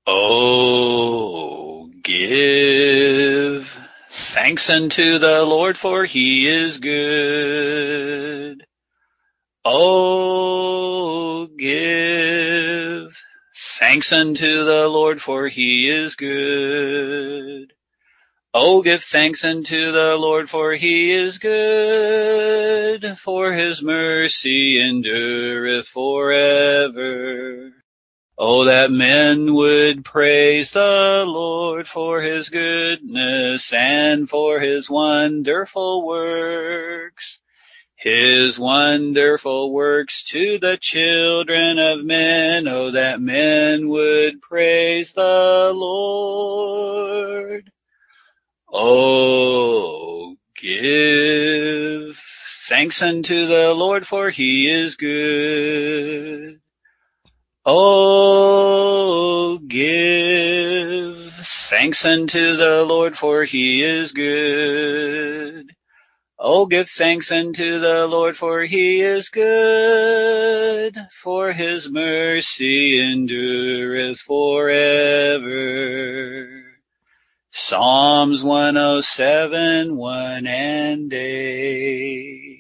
Oh, give thanks unto the Lord, for he is good. Oh, give thanks unto the Lord, for he is good. Oh, give thanks unto the Lord, for he is good, for his mercy endureth forever. Oh, that men would praise the Lord for his goodness and for his wonderful works. His wonderful works to the children of men. Oh, that men would praise the Lord. Oh, give thanks unto the Lord, for he is good. Oh, give thanks unto the Lord, for he is good. Oh, give thanks unto the Lord, for he is good, for his mercy endureth forever. Psalms 107, 1 and 8.